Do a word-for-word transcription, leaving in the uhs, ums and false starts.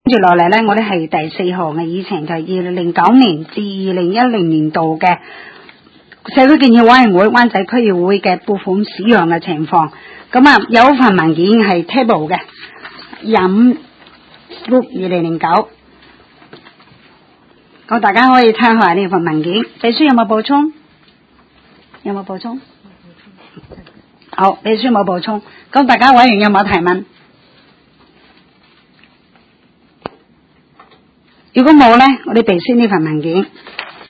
接落嚟咧，我哋係第四項嘅議程，就係二零零九年至二零一零年度嘅社區建設委員會灣仔區議會嘅撥款使用嘅情況。咁啊，有份文件係 table 嘅廿五六二零零九，咁大家可以睇下呢份文件。秘書有冇補充？有冇補充？好，秘書冇補充。咁大家委員有冇提問？如果冇咧，我哋備先呢份文件。